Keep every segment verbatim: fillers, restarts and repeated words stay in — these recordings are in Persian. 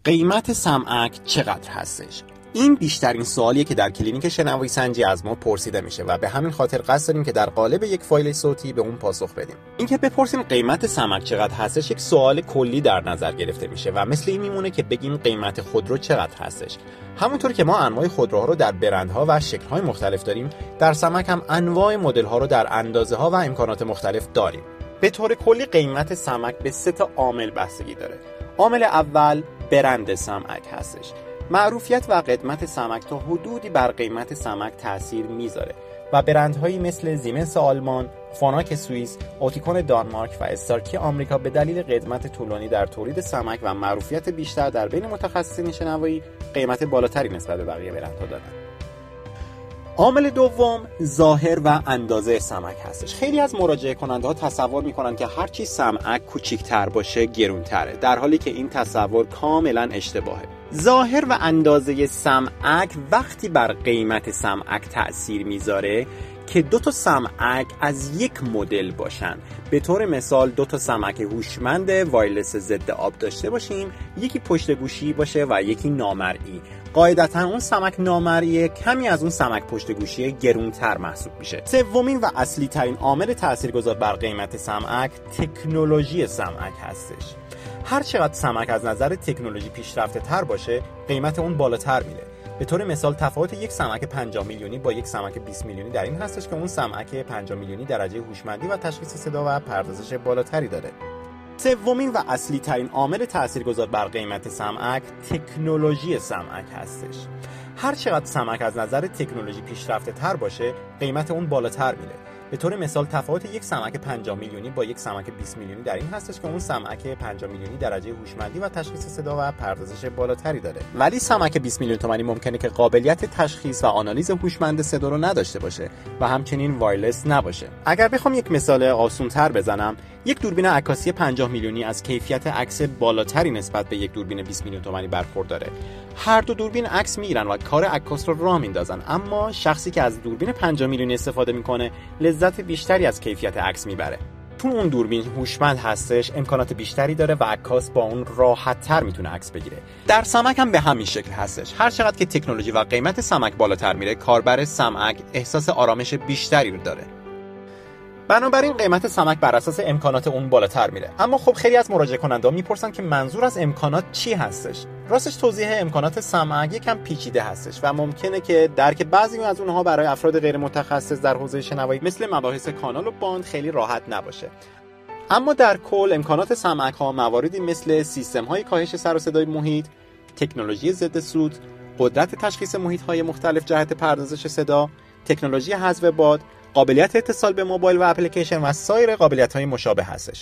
قیمت سمعک چقدر هستش؟ این بیشترین سوالیه که در کلینیک شنوایی سنجی از ما پرسیده میشه و به همین خاطر قصد داریم که در قالب یک فایل صوتی به اون پاسخ بدیم. اینکه بپرسیم قیمت سمعک چقدر هستش یک سوال کلی در نظر گرفته میشه و مثل این میمونه که بگیم قیمت خودرو چقدر هستش. همونطور که ما انواع خودروها رو در برندها و شکل‌های مختلف داریم، در سمعک هم انواع مدل‌ها رو در اندازه‌ها و امکانات مختلف داریم. به طور کلی قیمت سمعک به سه تا عامل بستگی داره. عامل اول برند سمعک هستش. معروفیت و قدمت سمعک تا حدودی بر قیمت سمعک تأثیر میذاره و برندهایی مثل زیمنس آلمان، فاناک سوئیس، اوتیکون دانمارک و استارکی آمریکا به دلیل قدمت طولانی در تولید سمعک و معروفیت بیشتر در بین متخصصین شنوایی قیمت بالاتری نسبت به بقیه برندها دارن. عامل دوم ظاهر و اندازه سمعک هستش. خیلی از مراجعه کننده ها تصور میکنن که هرچی سمعک کوچیک‌تر باشه گرونتره، در حالی که این تصور کاملا اشتباهه. ظاهر و اندازه سمعک وقتی بر قیمت سمعک تأثیر میذاره که دو تا سمعک از یک مدل باشن. به طور مثال دو تا سمعک هوشمند وایرلس ضد آب داشته باشیم، یکی پشت گوشی باشه و یکی نامرئی. قاعدتا اون سمعک نامرئی کمی از اون سمعک پشت گوشی گرونتر محسوب میشه. سومین و اصلی ترین عامل تاثیرگذار بر قیمت سمعک تکنولوژی سمعک هستش. هر چقدر سمعک از نظر تکنولوژی پیشرفته تر باشه، قیمت اون بالاتر میره. به طور مثال تفاوت یک سمعک پنجاه میلیونی با یک سمعک بیست میلیونی در این هستش که اون سمعک پنجاه میلیونی درجه هوشمندی و تشخیص صدا و پردازش بالاتری داره. سومین و اصلی ترین عامل تاثیرگذار بر قیمت سمعک تکنولوژی سمعک هستش. هر چقدر سمعک از نظر تکنولوژی پیشرفته تر باشه، قیمت اون بالاتر میره. به طور مثال تفاوت یک سمعک پنجاه میلیونی با یک سمعک بیست میلیونی در این هستش که اون سمعک پنجاه میلیونی درجه هوشمندی و تشخیص صدا و پردازش بالاتری داره. ولی سمعک بیست میلیون تومانی ممکنه که قابلیت تشخیص و آنالیز هوشمند صدا رو نداشته باشه و همچنین وایرلس نباشه. اگر بخوام یک مثال آسان‌تر بزنم، یک دوربین عکاسی پنجاه میلیونی از کیفیت عکس بالاتری نسبت به یک دوربین بیست میلیون تومانی برخورداره. هر دو دوربین عکس میگیرن و کار عکاس رو راه میندازن، اما شخصی که از دوربین پنجاه میلیونی استفاده میکنه لذت بیشتری از کیفیت عکس میبره. چون اون دوربین هوشمند هستش، امکانات بیشتری داره و عکاس با اون راحت‌تر میتونه عکس بگیره. در سمعک هم به همین شکل هستش. هر چقدر که تکنولوژی و قیمت سمعک بالاتر میره، کاربر سمعک احساس آرامش بیشتری رو داره. بنابراین قیمت سمعک بر اساس امکانات اون بالاتر میره. اما خب خیلی از مراجعه کننده‌ها میپرسن که منظور از امکانات چی هستش؟ راستش توضیح امکانات سمعک یکم پیچیده هستش و ممکنه که درک بعضی از اونها برای افراد غیر متخصص در حوزه شنوایی مثل مباحث کانال و باند خیلی راحت نباشه. اما در کل امکانات سمعک ها مواردی مثل سیستم های کاهش سر و صدای محیط، تکنولوژی ضد سوت، قدرت تشخیص محیط های مختلف جهت پردازش صدا، تکنولوژی حذف باد، قابلیت اتصال به موبایل و اپلیکیشن و سایر قابلیت‌های مشابه هستش.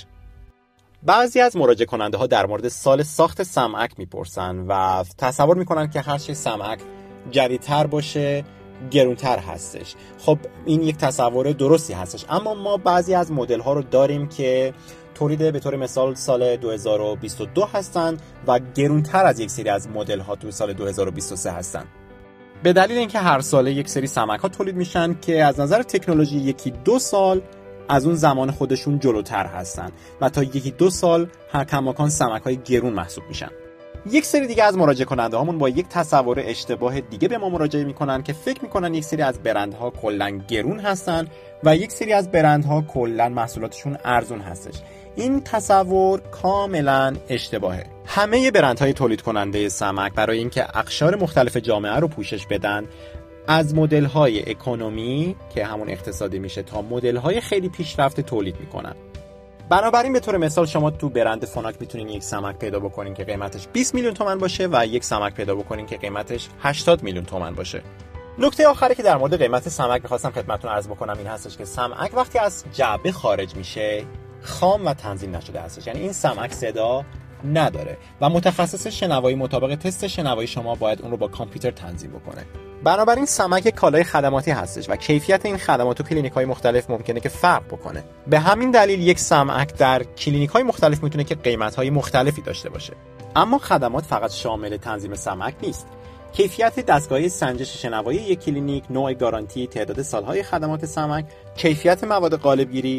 بعضی از مراجعه کننده ها در مورد سال ساخت سمعک میپرسن و تصور میکنن که هر چی سمعک جدیدتر باشه گرونتر هستش. خب این یک تصور درستی هستش، اما ما بعضی از مدل ها رو داریم که تولید به طور مثال سال دو هزار و بیست و دو هستن و گرونتر از یک سری از مدل ها تو سال دو هزار و بیست و سه هستن. به دلیل اینکه هر ساله یک سری سمعک ها تولید میشن که از نظر تکنولوژی یکی دو سال از اون زمان خودشون جلوتر هستن و تا یکی دو سال هر کماکان سمعک های گرون محسوب میشن. یک سری دیگه از مراجعه کننده هامون با یک تصور اشتباه دیگه به ما مراجعه میکنن که فکر میکنن یک سری از برندها کلا گرون هستن و یک سری از برندها کلا محصولاتشون ارزون هستش. این تصور کاملا اشتباهه. همه برندهای تولید کننده سمعک برای اینکه اقشار مختلف جامعه رو پوشش بدن، از مدل‌های اکونومی که همون اقتصادی میشه تا مدل‌های خیلی پیشرفته تولید میکنن. بنابراین به طور مثال شما تو برند فاناک میتونین یک سمعک پیدا بکنین که قیمتش بیست میلیون تومان باشه و یک سمعک پیدا بکنین که قیمتش هشتاد میلیون تومان باشه. نکته آخری که در مورد قیمت سمعک می‌خواستم خدمتتون عرض بکنم این هستش که سمعک وقتی از جعبه خارج میشه خام و تنظیم نشده هستش، یعنی این سمعک صدا نداره و متخصص شنوایی مطابق تست شنوایی شما باید اون رو با کامپیوتر تنظیم بکنه. بنابراین سمعک کالای خدماتی هستش و کیفیت این خدمات تو کلینیک‌های مختلف ممکنه که فرق بکنه. به همین دلیل یک سمعک در کلینیک‌های مختلف میتونه که قیمت‌های مختلفی داشته باشه. اما خدمات فقط شامل تنظیم سمعک نیست. کیفیت دستگاه سنجش شنوایی یک کلینیک، نوع گارانتی، تعداد سالهای خدمات سمعک، کیفیت مواد قالبگیری،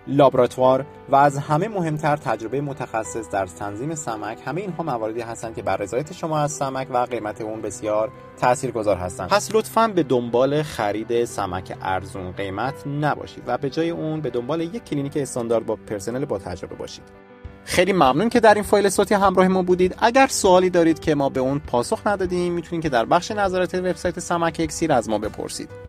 لابراتوار و از همه مهمتر تجربه متخصص در تنظیم سمک. همه اینها مواردی هستند که بر رضایت شما از سمک و قیمت اون بسیار تاثیرگذار هستند. پس لطفاً به دنبال خرید سمک ارزون قیمت نباشید و به جای اون به دنبال یک کلینیک استاندارد با پرسنل با تجربه باشید. خیلی ممنون که در این فایل صوتی همراه ما بودید. اگر سوالی دارید که ما به اون پاسخ ندادیم، میتونید که در بخش نظرات وبسایت سمک اکسیر از ما بپرسید.